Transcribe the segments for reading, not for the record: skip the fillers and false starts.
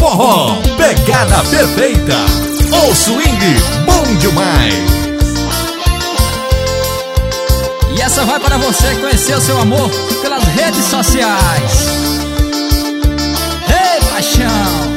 forró, pegada perfeita. O swing bom demais. E essa vai para você que conheceu seu amor pelas redes sociais. Ei, paixão!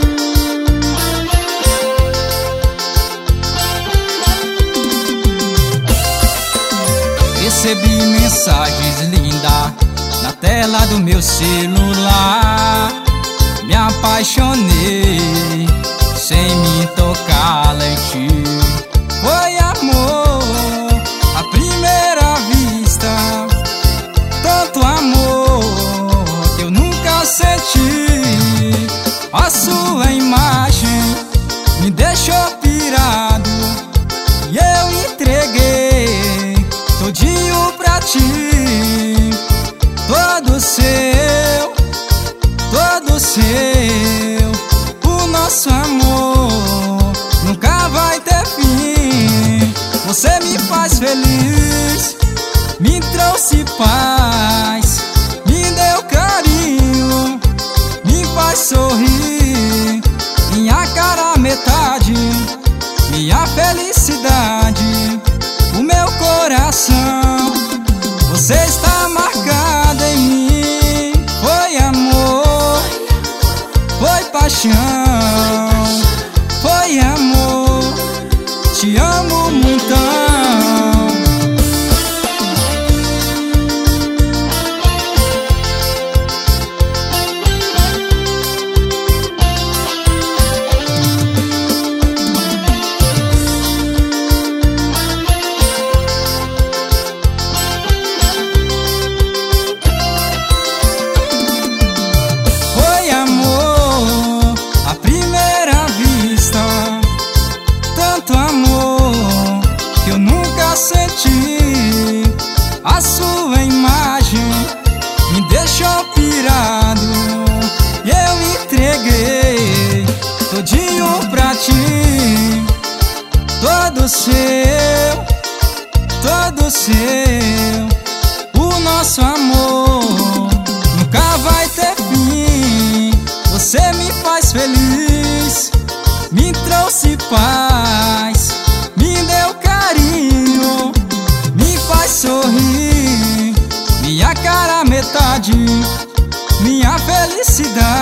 Recebi mensagens lindas na tela do meu celular. Me apaixonei sem me tocar em ti. Foi amor à primeira vista, tanto amor que eu nunca senti. A sua imagem me deixou pirado e eu entreguei todinho pra ti. Todo seu, todo seu. O nosso amor nunca vai ter fim. Você me faz feliz, me trouxe paz, me deu carinho, me faz sorrir. Minha cara metade, minha felicidade, o meu coração. Você está marcada em mim. Foi amor, foi paixão, foi amor. Te amo muito. Senti a sua imagem, me deixou pirado e eu entreguei todinho pra ti. Todo seu, todo seu. O nosso amor nunca vai ter fim. Você me faz feliz, me trouxe paz, me deu carinho, me faz sorrir. Minha cara metade, minha felicidade.